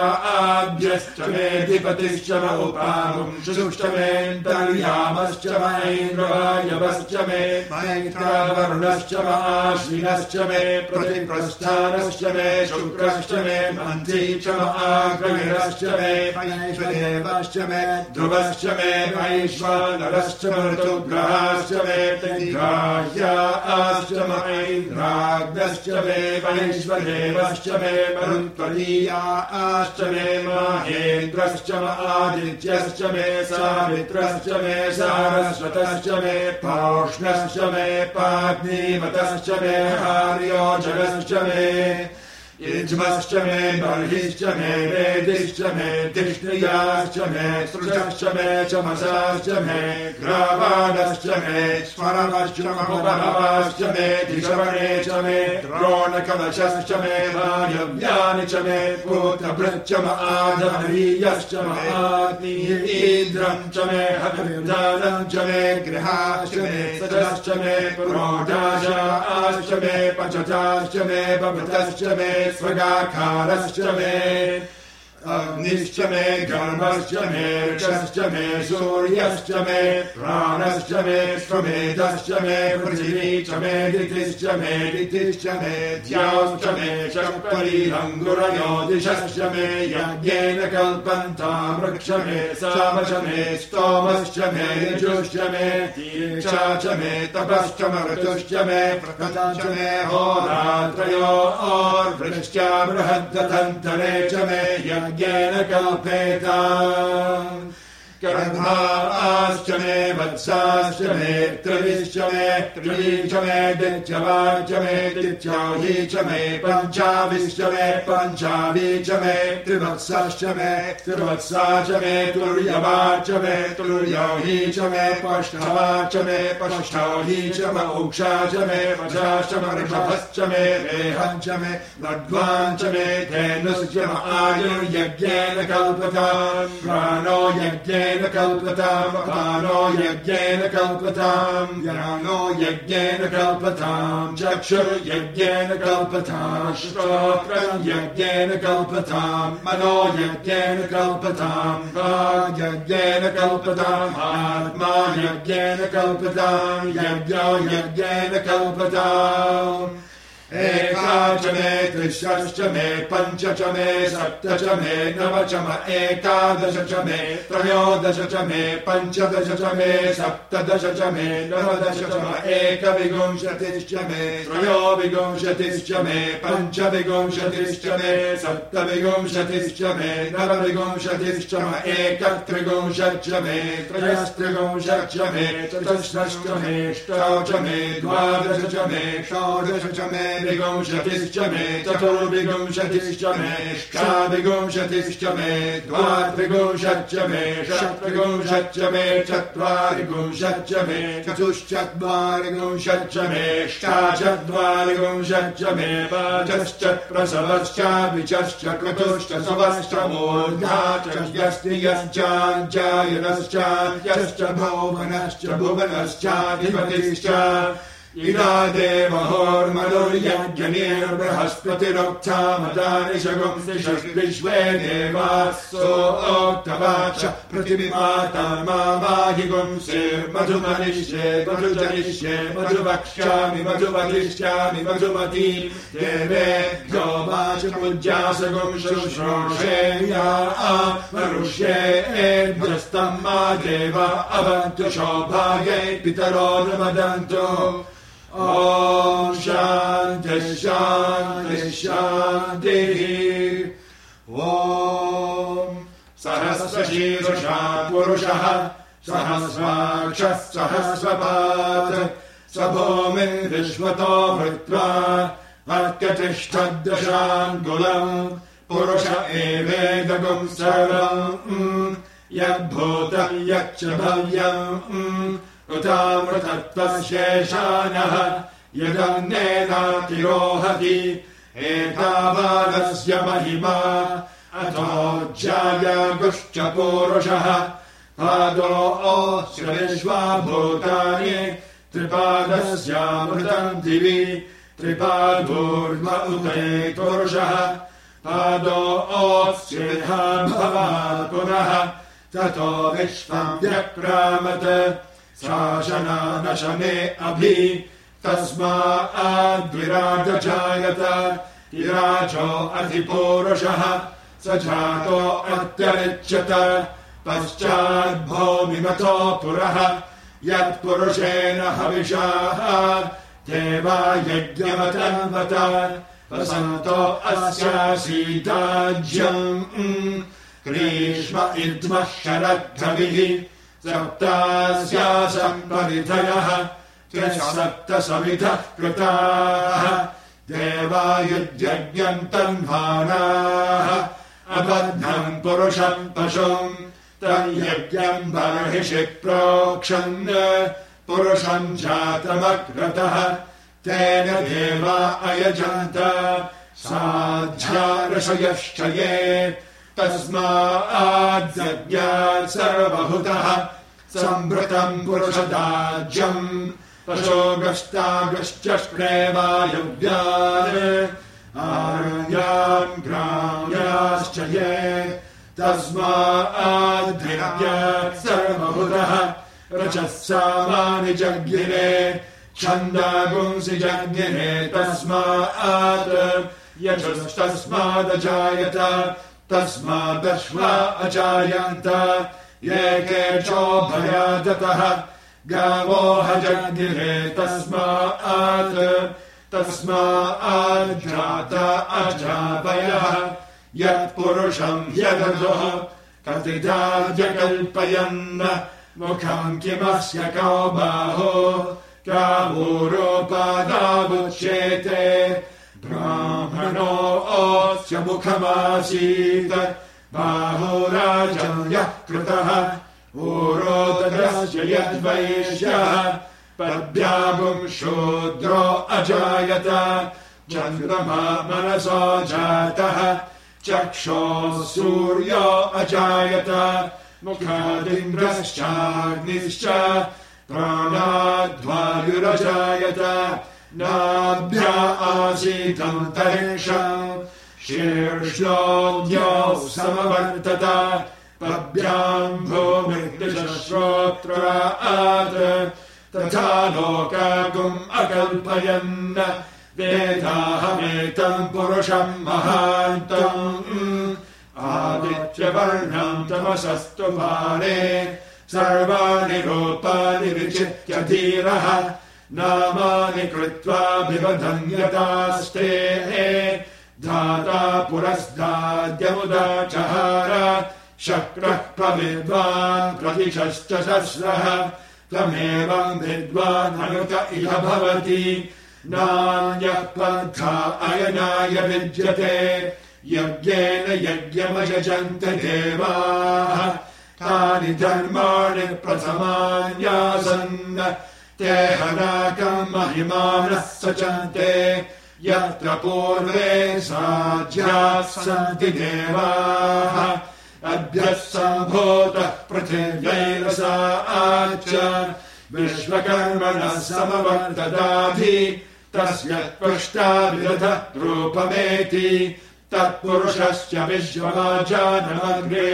आद्यश्च मे अधिपतिश्च म उपागुंशुश्च मेऽन्तर्यामश्च म ऐन्द्रवायवश्च मे मैत्रावरुणश्च म आश्विनश्च मे प्रतिप्रस्थानश्च मे शुक्रश्च मे मन्त्री च म आग्रहिरश्च मे वैश्वदेवश्च मे ध्रुवश्च मे वैश्वानरश्च म ऋतुग्रहाश्च मे ग्राह्याश्च म ऐन्द्राग्नश्च मे वैश्वदेव देवश्च मे मरुत्वलीयाश्च मे माहेन्द्रश्च म आदित्यश्च मे सावित्रश्च मे सारस्वतश्च मे पौष्णश्च मे पाग्निमतश्च मे आर्योजनश्च मे युज्मश्च मे बर्हिश्च मे वेदिश्च मे तिष्ठियाश्च मे सृजश्च मे चमसाश्च मे ग्रावाणश्च मे स्मरणश्च महुबलवाश्च मे दिशवणे च मे द्रोणकवचश्च मे वायव्यानि च मे पूतभृच्च म आधरीयश्च म आग्नीन्द्रं च मे हविर्दानं च मे गृहाश्च मे सदश्च मे पुरोडाशाश्च मे पचताश्च मे बभृतश्च मे स्वगाकारश्च मे अग्निश्च मे गर्भश्च मे वृक्षश्च मे सूर्यश्च मे प्राणश्च मे स्वमेधश्च मे पृथिवी च मे दितिश्च मे दितिश्च मे द्यौश्च मे चक्परीरङ्गुरयो दिशश्च मे यज्ञेन कल्पन्तां वृक्ष मे साम च मे स्तोमश्च मे यजुश्च मे दीक्षा च मे तपश्च मरुतुश्च मे प्रकृतं च मे होरात्रयोर्वृश्च बृहद्दधन्तरे च मे यज्ञेन कल्पेताम् कर्माश्च मे वत्साश्च मे त्रिविश्च मे त्रिवी च मे दित्यवाच मे दित्याही च मे पञ्चाविश्च मे पञ्चावी च मे त्रिवत्साश्च मे त्रिवत्सा च मे तुर्यवाच मे तुर्याही च मे पष्ठवाच मे पष्ठाही च म उक्षा च मे वशाश्च म ऋषभश्च मे रेहं च मे लड्वां च मे धेनुश्च म आयुर्यज्ञेन कल्पताम् प्राणो यज्ञेन यज्ञेन कल्पताम् अपानो यज्ञेन कल्पताम् ज्ञानो यज्ञेन कल्पताम् चक्षुर्यज्ञेन कल्पताम् श्रोत्रम् यज्ञेन कल्पताम् मनो यज्ञेन कल्पताम् वाक् यज्ञेन कल्पताम् आत्मा यज्ञेन कल्पताम् यज्ञो यज्ञेन कल्पताम् एका च मे त्रिश्च मे पञ्च च मे सप्त च मे नव च मे एकादश च मे त्रयोदश च मे पञ्चदश च मे सप्तदश च मे नवदश च मे एकविंशतिश्च मे त्रयोविंशतिश्च मे पञ्चविंशतिश्च मे सप्तविंशतिश्च मे नवविंशतिश्च मे एकत्रिंशच्च मे त्रयस्त्रिंशच्च मे चतुष्षष्ठ मे अष्टौ च मे द्वादश च मे षोडश च मे विंशतिश्च मे चतुर्विंशतिश्च मे षड्विंशतिश्च मे द्वात्रिंशच्च मे षट्त्रिंशच्च मे चत्वारिंशच्च मे चतुश्चत्वारिंशच्च मे अष्टाचत्वारिंशच्च मे पञ्चश्च प्रसवश्च विचश्च क्रतुश्च सवश्च मूर्धा च यस्तियश्च जायनश्च यश्च भुवनश्च भुवनश्चाधिपतिश्च इदा देवहोर्मनुर्यज्ञनिर्बृहस्पतिरुक्था मदानि शगुंसिषद्विश्वे देवासोक्तवाच पृथिवीमाता माहि गुंसिर्मधुमनिष्ये मधुजनिष्ये मधुवक्ष्यामि मधुवदिष्यामि मधुमती देवेभ्यो वाच पूज्यास गुंशुश्रूषेया मनुष्येभ्यस्तम् मा देव अवन्तु सौभाग्ये पितरो न वदन्तु Om Shanti Shanti Shanti Om Sahasrashirusha Purushaha Sahasrakshah Sahasrapat Sabhomin Vishwato Vritva Arkatishtaddashangulam Purusha Evedagum Sarvam Yadbhutam Yachabhavyam Utamrtattvasheshanah Yadannenatirohati Etavanasya mahima Ato jaya guscha purushaha Pado oshreshva bhutani Tripadasya mritam divi Tripadurma ute purushaha Pado osreha bhava punaha Tato vishvam vyakramata Sashana nashane abhi Tasma advirata jayata Irajo adhipurushaha Sajato attarichyata Paschad bhomimato puraha Yat purushena havishaha Deva yajnamatanvata Vasanto asya sitajyam Krishma idmah sharadhavihi Saptasya samparitayaha Trisapta samitah kritaha Deva yajnyantanvanaha Abadham purusham pashum Tanyagyam barhishik prokshan Purusham jatamakrataha Tena deva ayajanta Sadhyarashayashchaye Tasma'ad zagyat sarvabhutaha Sambratam purushadajyam Pashogashtagashyashkreva yudhyane Aranyam gramyaschaye Tasma'ad zagyat sarvabhutaha Rajasamani jagyine Chandagunsi jagyine Tasma'ad Yajustasmad ajayata Tasmad ashva ajayanta Yeke chobhayadataha Gavo hajagire tasma'at Tasma'at jata ajavayaha Yat purusham yadadoha Katidadya kalpayanna Mukham kimasya kaubaho Kavuropadavutchete Brahmano osya mukhamasita Bahurajaya kritaha Urodadasya yadvaishyaha Padbyabhum shudro ajayata Chandrama manaso jataha Chaksho suryo ajayata मुखादिन्द्रश्चाग्निश्च प्राणाद्वायुरजायत नाभ्या आसीदन्तरिक्षम् शीर्ष्णोऽद्यौ समवर्तत पद्भ्याम् भूमिर्दिशश्रोत्रात् तथा लोकागुम् अकल्पयन् वेदाहमेतम् पुरुषम् महान्तम् आदित्यवर्णम् तमसस्तु भारे सर्वाणि रूपाणि विचित्य धीरः नामानि कृत्वाभिवधन्यतास्ते धाता पुरस्ताद्यमुदाचहार शक्रः प्रविद्वान् प्रतिशश्च सहस्रः तमेवम् विद्वान् अनुत इह भवति नान्यः पन्था अयनाय विद्यते यज्ञेन यज्ञमयजन्त देवाः तानि धर्माणि प्रथमान्यासन् ते हनाकम् महिमानः सचन्ते यत्र पूर्वे साध्याः सन्ति देवाः अद्यः सम्भूतः पृथिव्यैरसा च विश्वकर्मणः समवर्तताधि तस्य त्वष्टाविरध रूपमेति तत्पुरुषस्य विश्वमाजानमग्रे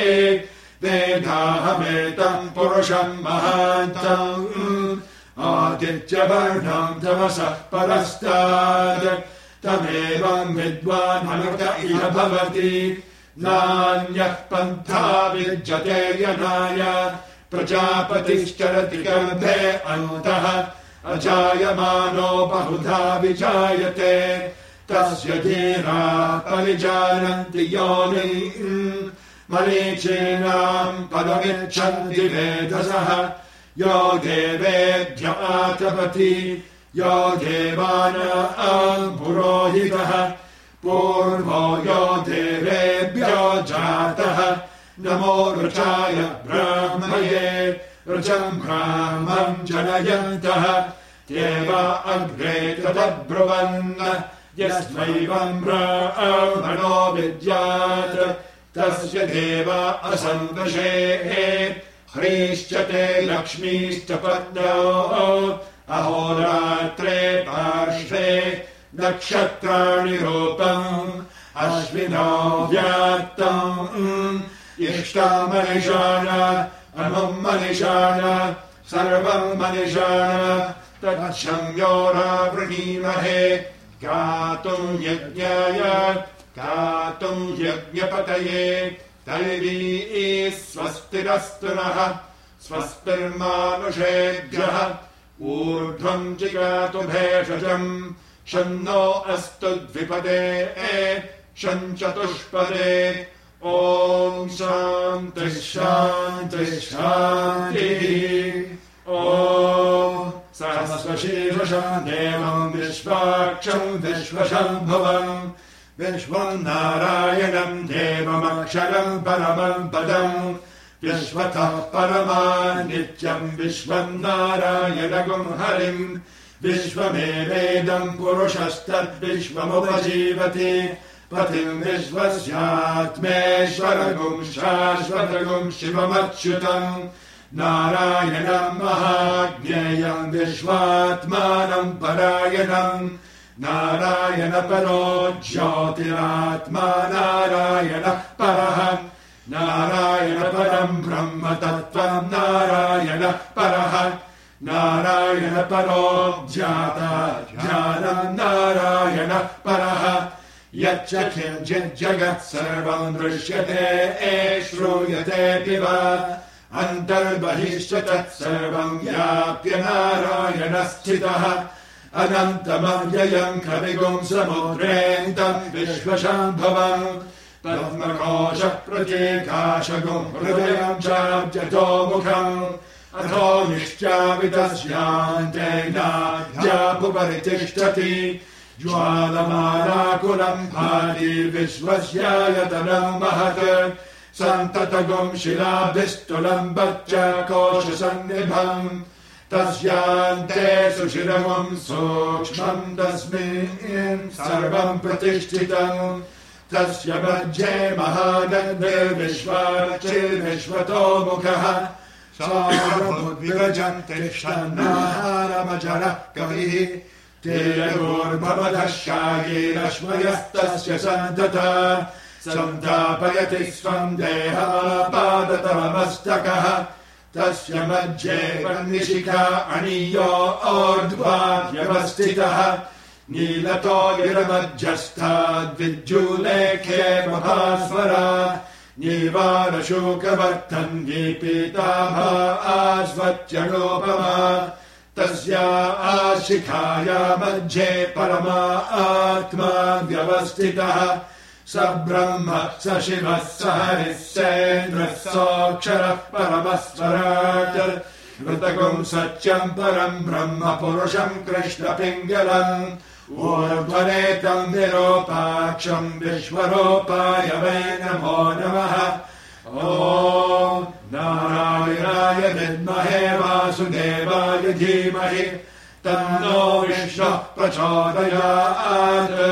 वेदाहमेतम् पुरुषम् महान्तम् आदित्यवर्णम् तमसः परस्तात् तमेवम् विद्वान् अनुत इह भवति नान्यः पन्था विद्यते यनाय प्रजापतिश्चरति गर्भे अन्तः अजायमानो बहुधा विजायते तस्य धीरा परिजानन्ति योनिम् मरीचीनाम् पदमिच्छन्ति वेधसः यो देवेभ्य आतपति यो देवानाम् पुरोहितः पूर्वो यो देवेभ्यो जातः नमो ऋचाय ब्राह्मये ऋचम् ब्राह्मम् जनयन्तः देव अग्रे तदब्रुवन् यस्मैवम् ब्राह्मणो विद्यात् तस्य देव असन्दशे ह्रीश्च ते लक्ष्मीश्च पत्न्यो अहोरात्रे पार्श्वे नक्षत्राणि रूपम् अश्विनो व्यात्तम् इष्टामनिषाण अमुम् मनिषाण सर्वम् मनिषाण तच्छम्योरावृणीमहे गातुम् यज्ञाय गातुम् यज्ञपतये दैवी स्वस्तिरस्तु नः स्वस्तिर्मानुषेभ्यः ऊर्ध्वम् जिगातु भेषजम् शन्नो अस्तु द्विपदे शम् चतुष्पदे ॐ शान्तिः शान्तिः शान्तिः ॐ सहस्रशीर्षा देवम् विश्वाक्षम् विश्वशम्भुवम् विश्वम् नारायणम् देवमक्षरम् परमम् पदम् विश्वतः परमान् नित्यम् विश्वम् नारायणगुम् हरिम् विश्वमेवेदम् पुरुषस्तद्विश्वमुपजीवति पतिम् विश्वस्यात्मेश्वरगुम् शाश्वतगुम् शिवमच्युतम् नारायणम् महाज्ञेयम् विश्वात्मानम् परायणम् नारायणपरो ज्योतिरात्मा नारायणः परः नारायणपरम् ब्रह्म तत्त्वम् नारायणः परः नारायणपरो ध्याता ध्यानम् नारायणः परः यच्च किञ्चिज्जगत् सर्वम् दृश्यते श्रूयतेऽपि वा अन्तर्बहिश्च तत्सर्वम् व्याप्य नारायणः स्थितः अनन्तमव्ययम् कविगुम् समुद्रेऽन्तम् विश्वशाम्भवम् पद्मकोशः प्रत्येकाशगुम् हृदयम् चाब्जतोमुखम् अथो निश्चावितस्यान्तेनाध्यापुपरितिष्ठति ज्वालमालाकुलम् भाति विश्वस्यायतनम् महत् सन्ततगुम् शिलाभिस्तुलम् बच्च कोशसन्निभम् तस्यान्ते सुशिरमुम् सूक्ष्मम् तस्मिन् सर्वम् प्रतिष्ठितम् तस्य मध्ये महागन्धर्विश्वाचिर्विश्वतो मुखः सार्वभूद्विरजम् तिष्ठन्नाहारमजरः कविः तेयोर्भवतः शायीरश्मयस्तस्य सन्ततः सन्तापयति स्वम् देहमापादतमस्तकः तस्य मध्ये वह्निशिखा अणीयो ऊर्ध्वाद्यवस्थितः नीलतो गिरमध्यस्थाद्विज्जूलेखे महास्वरा नीवारशोकवर्धन्ये पीताभा आस्वत्यनोपमा तस्या आशिखाया मध्ये परमा आत्मा व्यवस्थितः स ब्रह्म स शिवः स हरिः सेन्द्रः सोऽक्षरः परमस्वराट् ऋतकम् सत्यम् परम् ब्रह्म पुरुषम् कृष्णपिङ्गलम् ऊर्ध्वरेतम् विरूपाक्षम् विश्वरूपाय वै नमो नमः ॐ नारायणाय विद्महे वासुदेवाय धीमहि तन्नो विष्णुः प्रचोदयात्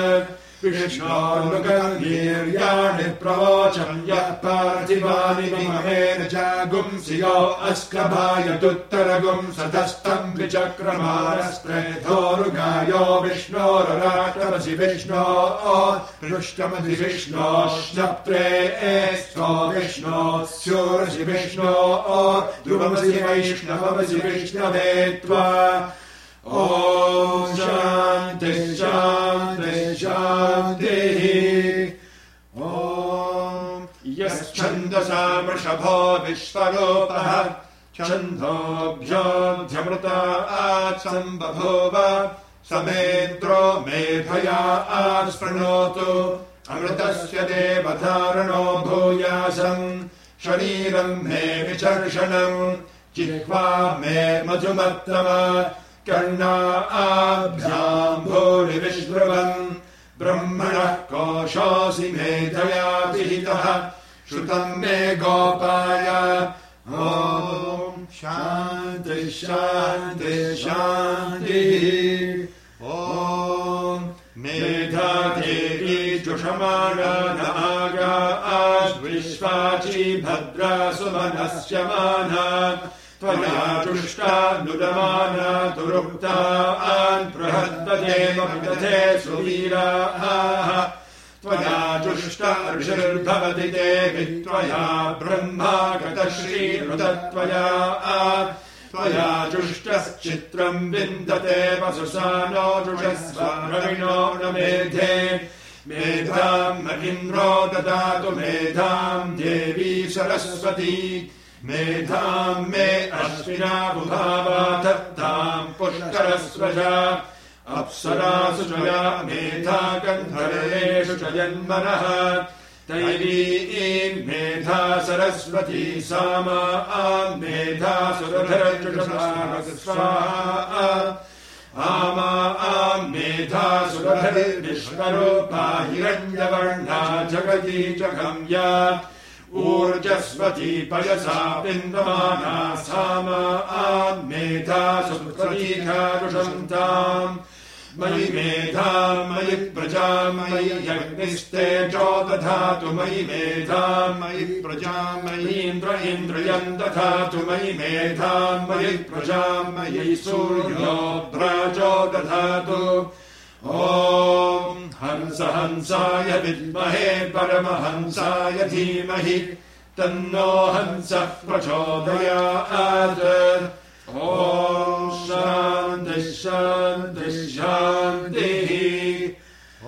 विष्णोर्मुखवीर्याणि प्रवोचम् यः पार्थिवानि ममेन जागुंसि यो अस्कभायतुत्तरगुम् सतस्तम् विचक्रमारस्त्रेधोरुगायो विष्णोरराटमसि विष्णो पृष्ठमधि विष्णोश्चप्रे एस्थो विष्णो स्योरसि विष्णो ध्रुवमसि वैष्णवमसि विष्णवे त्वा ॐ शान्ति शान्ति शान्तिः ॐ यश्छन्दसा वृषभो विश्वरूपः छन्दोभ्योऽध्यमृता आत्सम्बभूव समेन्द्रो मेधया आस्पृणोतु अमृतस्य देवधारणो भूयासम् शरीरम् मे विचर्षणम् जिह्वा मे मधुमत्तमा कर्णा आभ्याम् भूरि विश्रुवन् ब्रह्मणः कोशोऽसि मेधया विहितः श्रुतम् मे गोपाय ॐ शान्ति शान्ति शान्तिः ॐ मेधादेवी जुषमाणा नागा आश्विश्वाची भद्रा सुमनस्य माना त्वया जुष्टा नुदमाना दुरुक्तान् बृहद्देव विदधे सुवीराः त्वया जुष्टा ऋषिर्भवति देवि त्वया ब्रह्मा गतश्रीरुदत्वया त्वया जुष्टश्चित्रम् विन्दते वसुसानो जुषस्व रविणो न मेधे मेधाम् न इन्द्रो ददातु मेधाम् देवी सरस्वती मेधाम् मे अश्विना बुधावा दत्ताम् पुष्करस्वजा अप्सरासु चया मेधा गन्धर्वेषु च जन्मनः दैवीम् मेधा सरस्वती सामा आम् मेधा सुरधरजुषसा स्वाहा आमा आम् मेधा सुरधरिर्विश्वरूपा हिरण्यवर्णा जगती च गम्या ऊर्जस्वती पयसा पिन्दमाना सामा आम् मेधा सुप्रतीकारुषन्ताम् मयि मेधा मयि प्रजा मयि यज्ञस्तेजो दधातु मयि मेधा मयि प्रजा मयीन्द्र इन्द्रियम् दधातु मयि मेधा मयि प्रजा मयि सूर्यो भ्राजो दधातु ॐ हंस हंसाय विद्महे परमहंसाय धीमहि तन्नो हंसः प्रचोदयात् ॐ शान्ति शान्ति शान्तिः ॐ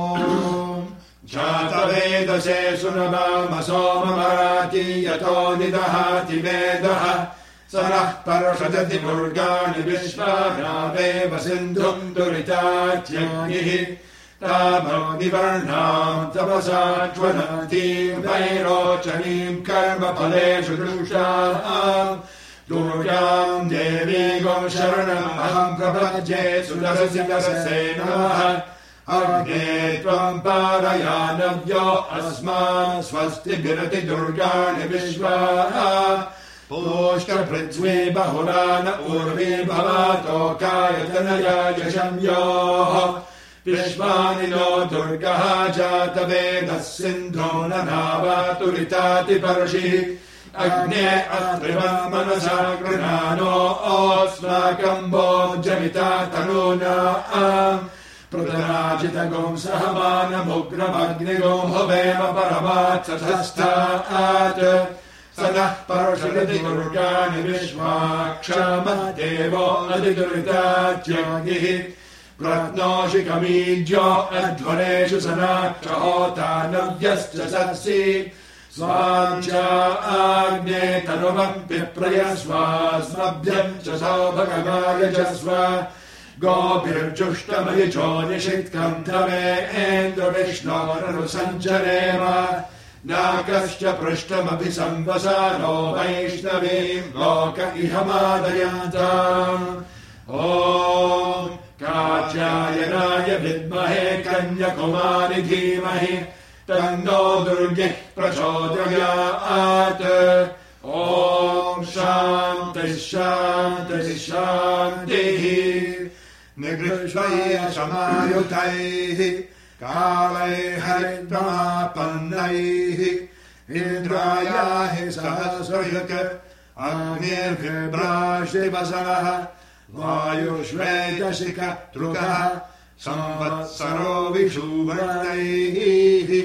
जातवेदसे सुनवाम सोममराति यतो निदहाति वेदः सरः पर्षदति भुर्गाणि विश्वानावेव सिन्धुम् दुरिताच्यग्निः तामग्निवर्णाम् तपसा ज्वलन्तीम् वैरोचनीम् कर्मफलेषु दृष्टाम् दुर्गाम् देवीगम् शरणमहम् प्रपद्ये सुरसिरसे नमः अग्ने त्वम् पारयानव्यो अस्मान् स्वस्ति विरति दुर्गाणि विश्वाः पोष्टपृथ्वी बहुला न ऊर्वी भवातोकायतनया यशम्योः विश्वानि नो दुर्गः जातवेदः सिन्धो न नावातुरिताति पर्षि अग्ने अत्रिवम् मनसा गृहाणो अस्माकम् भोजमिता तनूना प्रतराजितगोम् सहमानमुग्रमग्निगोम् हवेम परमात्सधस्तात् स नः पर्षयति दुर्गाणि विश्वाक्षमदेवो अधिदुरितात्यागिः प्रत्नोषिकमीज्यो अध्वरेषु सनाक्षहोता नव्यश्च सत्सि स्वाम् च आग्ने तनुवम् विप्रयस्वास्मभ्यम् च सौभगमायजस्व गोभिर्जुष्टमयिजो निषित्कम् तमेन्द्र विष्णोरनुसञ्चरेम नाकश्च पृष्ठमभि संवसानो वैष्णवीम् लोक इह मादयाताम् ॐ कात्यायनाय विद्महे कन्याकुमारि धीमहि तन्नो दुर्गिः प्रचोदयात् ॐ शान्तिः शान्तिः शान्तिः निगृह्य समायुतैः कालैः हरिद्रापन्नैः इन्द्रायाः सहस्रयुक् अग्निर्भिर्भ्राशिवसनः वायुष्वेदशिख तृकः संवत्सरो विषुवर्णैः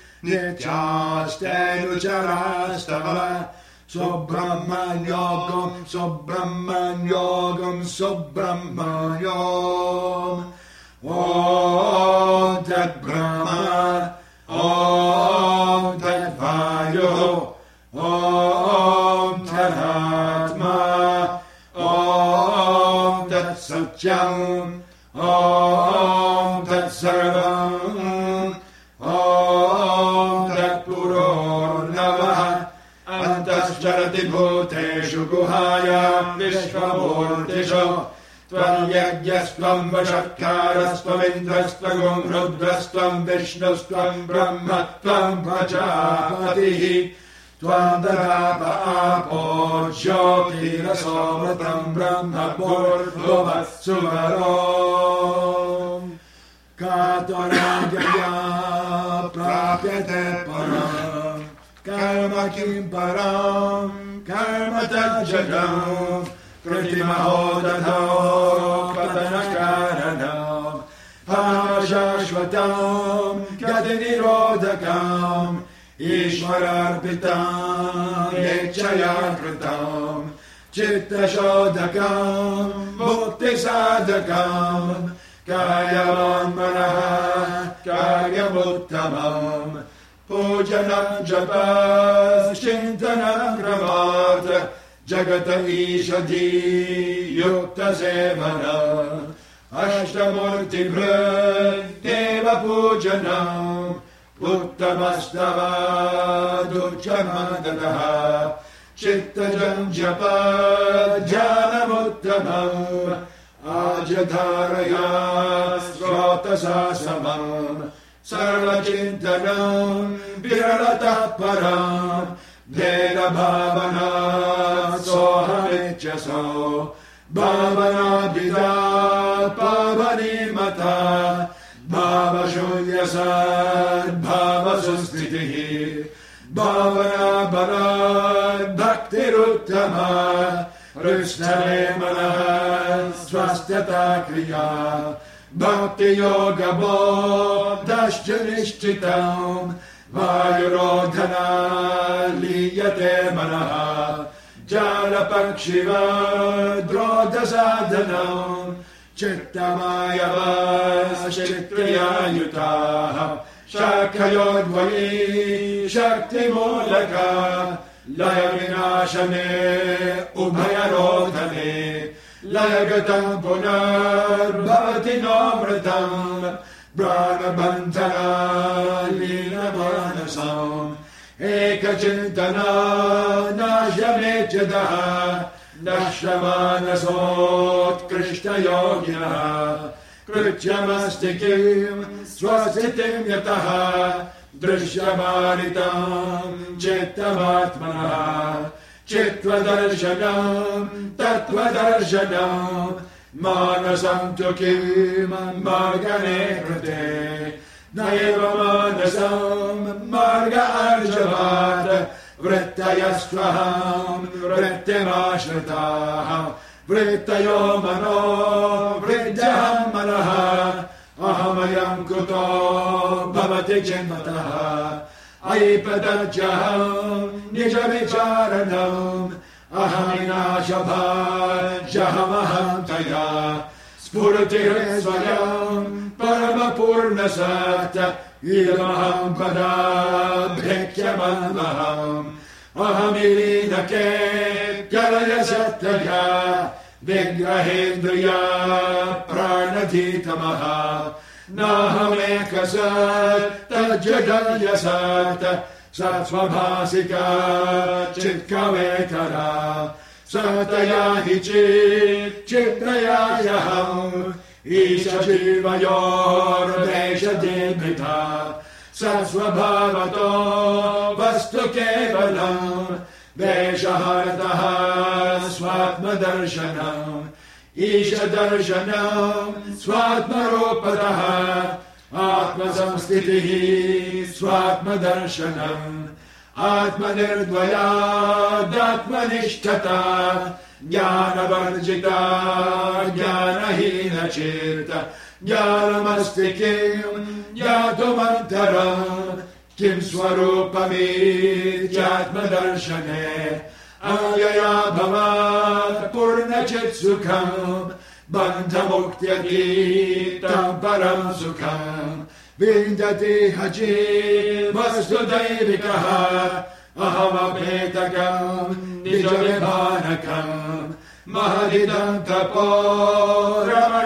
नित्यास्तेऽनुचरास्तव सुब्रह्मण्योगम् सुब्रह्मण्योगम् सुब्रह्मण्योम् ॐ तद्ब्रह्म ॐ तद्वायुः ॐ तदात्मा ॐ तत्सत्यम् ॐ तत्सर्वम् ॐ तत्पुरोर्नवः अन्तश्चरति भूतेषु गुहायाम् विश्वमूर्तिषु त्वम् यज्ञस्त्वम् वषट्कारस्त्वमिन्द्रस्त्वम् रुद्रस्त्वम् विष्णुस्त्वम् ब्रह्म त्वम् प्रजापतिः त्वम् ददाप आपो ज्योतिरसोमृतम् ब्रह्म भूर्भुवः सुवरो कातुराजया प्राप्यते परम् कर्म किम् परम् कर्म तज्जगम् कृतिमहो दधो पतनकारणम् शाश्वतम् गतिनिरोधकम् ईश्वरार्पितम् येच्छया कृतम् चित्तशोधकम् मुक्तिसाधकम् कायवान् मनः कार्यमुत्तमम् पूजनम् जपश्चिन्तनम् क्रमात् जगत ईषधी युक्तसेवन अष्टमूर्तिभृदेव पूजनम् उत्तमस्तवादुच्चमदतः चित्तजम् जप ध्यानमुत्तमम् आजधारया स्रोतसा समम् सर्वचिन्तनम् विरलतः परम् भेदभावना सोऽहमिच्छसो भावनाभिदा पावनीमता भावशून्यसद्भावसुस्थितिः भावना बलाद्भक्तिरुत्तमा हृष्ठले मनः स्वस्थता क्रिया भक्तियोगबोधश्च निश्चितम् वायुरोधना लीयते मनः जालपक्षिवद्रोधसाधनम् चित्तमायवश्चित्रियायुताः शाखयोद्वयी शक्तिमूलका लयविनाशने उभयरोधने लयगतम् पुनर्भवति नोऽमृतम् प्राणबन्धना लीनमानसम् एकचिन्तना नाशमेच्छदः नश्यमानसोत्कृष्टयोगिनः कृत्यमस्ति किम् स्वस्थितिम् यतः दृश्यमानितम् चित्तमात्मनः चित्त्वदर्शनम् तत्त्वदर्शनम् Manasam tu kim margane krate Naiva manasam marga arjavat Vrittayastvaham vrittimashritaha Vrittayo mano vriddham manaha Ahamayam kuto bhavati jnataha Aipadajaham nijavicharanam Ahaminashabha jahamaham taya Spurati svayam paramapurnasat Idamaham pada bhekyamanvaham Ahamilinake kalayasataya Vigrahendriya pranadhitamaha Nahamekasat tajjadayasat Satsvabhasika chitkavetara Sataya hichit chitrayayaham Isha jivayor desha debita Satsvabhavato vastu kevalam Veshaharataha swatmadarshanam Isha darshanam swatmarupataha Atma samstitihi swatmadarshanam Atma nirdvaya datma nishtata Jnana varjita jnana hina chirta Jnanamasti kim jnatumantaram Kim swarupami jatma darshane Ayaya bhavat purna chit sukham Banta muktya tam param sukham Vindati haji vasudevikaha Ahamapetakam nijavibhanakam Mahadidam tapo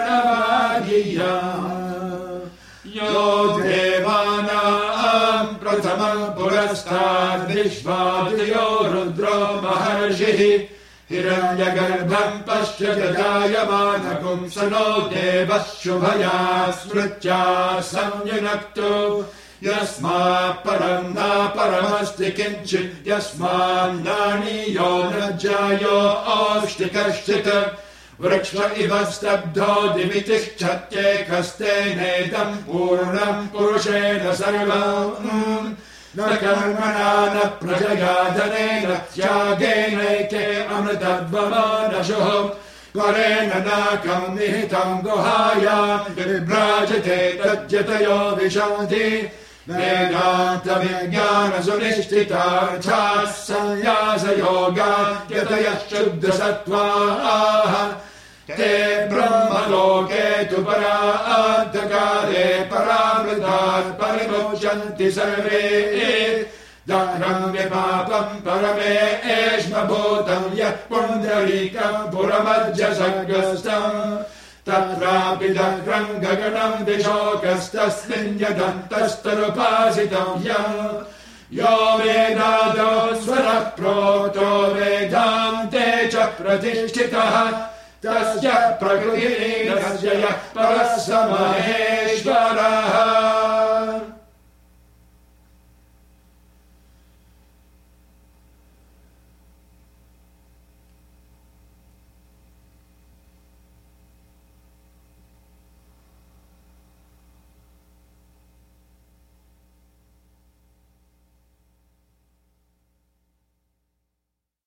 ramanavagiyam Yo devana pratamam purastad Vishvadyo rudro maharshihi Hiranyagarbham paschadadayamanagum Sano devas shubhaya smritya samyanaktu Yasma param na paramasti kinchit Yasma nani yo najayo ashtikashtita Vriksha iva stabdho dimitih chatye kaste nedam Purnam purushena sarvam Na karmana na prajayadane na tyagene ke amritadvama na shuham Varena nakam nihitam gohaya Vibrajate tajjatayo vishanti Vedanta vijnana sunishtita Sanyasa yoga yataya shuddha sattva Te brahma loke tu para antakare paramritat parimochanti sarve Dharam vipapam parame eshma bhutam yat pundarikam puramajja sagastam Tatrapi dakram gaganam dishokastasmin yadantastarupasitam yam Yo vedado svara proto vedante cha pratishtitaha Tasya prakriti tasya parasamaheshvaraha